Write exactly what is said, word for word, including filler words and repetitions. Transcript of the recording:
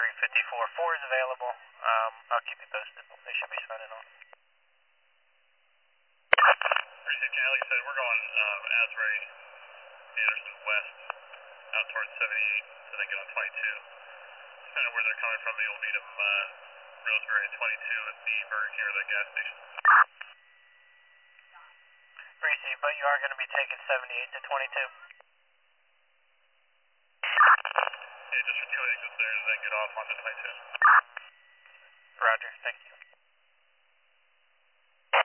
three fifty-four. four is available. Um, I'll keep you posted. They should be signing on. Receive, Ken. Like I said, we're going um, Asbury, Anderson West, out towards seventy-eight, so then get on twenty-two. Depending on where they're coming from, you'll meet them uh, Roseberry and twenty-two at the Burger King or the gas station. Receive, but you are going to be taking seventy-eight to twenty-two. Yeah, just for two exits there, then get off onto twenty-two. Roger, thank you.